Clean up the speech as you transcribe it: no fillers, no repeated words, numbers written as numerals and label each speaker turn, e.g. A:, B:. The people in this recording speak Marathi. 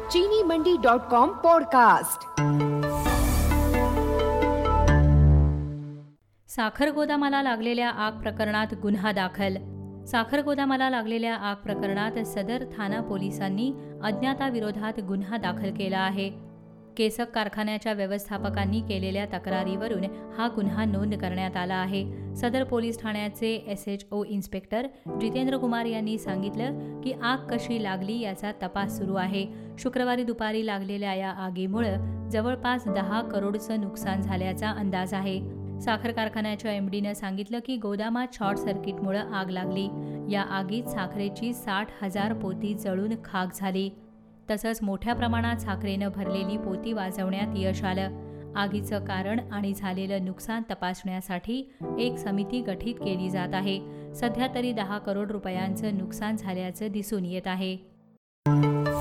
A: चीनीमंडी.com पॉडकास्ट।
B: साखर गोदामाला लागलेल्या आग प्रकरणात गुन्हा दाखल। साखर गोदामाला लागलेल्या आग प्रकरणात सदर ठाणा पोलिसांनी अज्ञाताविरोधात गुन्हा दाखल केला आहे। केसक कारखान्याच्या व्यवस्थापकांनी केलेल्या तक्रारीवरून हा गुन्हा नोंद करण्यात आला आहे। सदर पोलीस ठाण्याचे SHO इन्स्पेक्टर जितेंद्र कुमार यांनी सांगितलं की आग कशी लागली याचा तपास सुरू आहे। शुक्रवारी दुपारी लागलेल्या या आगीमुळे जवळपास 10 करोडचं नुकसान झाल्याचा अंदाज आहे। साखर कारखान्याच्या MDनं सांगितलं की गोदामात शॉर्ट सर्किटमुळे आग लागली। या आगीत साखरेची 60,000 पोती जळून खाक झाली। तसंच मोठ्या प्रमाणात साखरेनं भरलेली पोती वाजवण्यात यश आलं। आगीचं कारण आणि झालेलं नुकसान तपासण्यासाठी एक समिती गठीत केली जात आहे। सध्या तरी 10 करोड रुपयांचं नुकसान झाल्याचं दिसून येत आहे।